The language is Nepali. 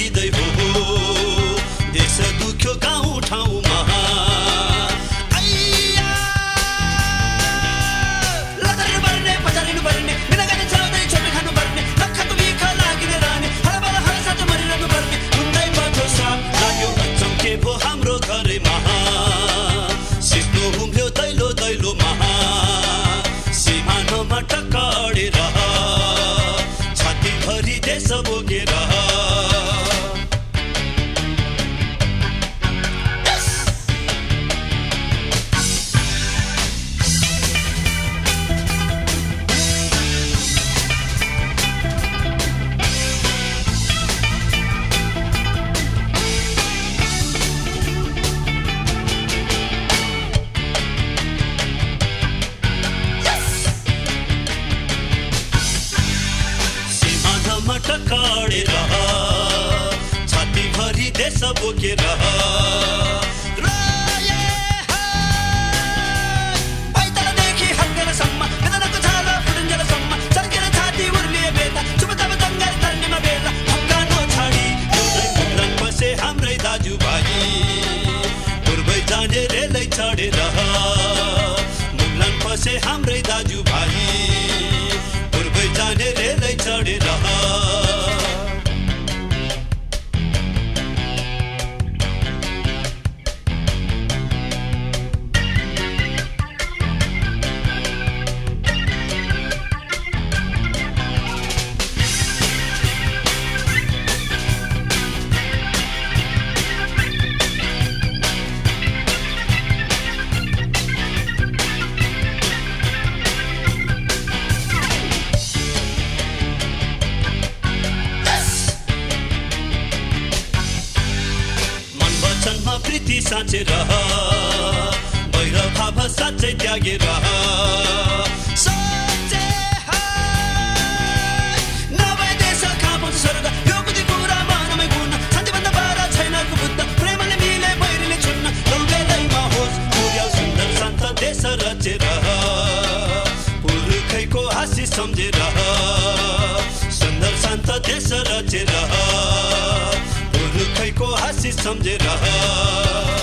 गरिँदै हो देश दुख्यो गाउँ ठाउँमा टकाडेर छाती भरि देश बोकेर पैतालादेखि हङ्गेलसम्म वेदनाको छाला फुटुन्जेलसम्म चर्केर छाती उर्लिए बेता चुपचाप दङ्गार तर्नेमा बेला हङ्गानो छाडी मुगलन बसे हाम्रै दाजुभाइ पूर्वै जाने रेलै चढेर मुगलन बसे हाम्रै दाजुभाइ पूर्वै जाने रेलै चढेर प्रीति साँचेर भैरव भाव साँच्चै त्यागेर नभए देश कहाँ पाउँछ स्वर्ग यो बुद्धि कुरा मनमै गुण शान्तिभन्दा बारा छैन बुद्ध प्रेमले मिले बैरीले छुन्न लौकेदैमा होस् पुर्याउ सुन्दर शान्त देश रचेर पुर्खैको आशिष सम्झेर सुन्दर शान्त देश रचेर पुर्खैको आशिष सम्झेर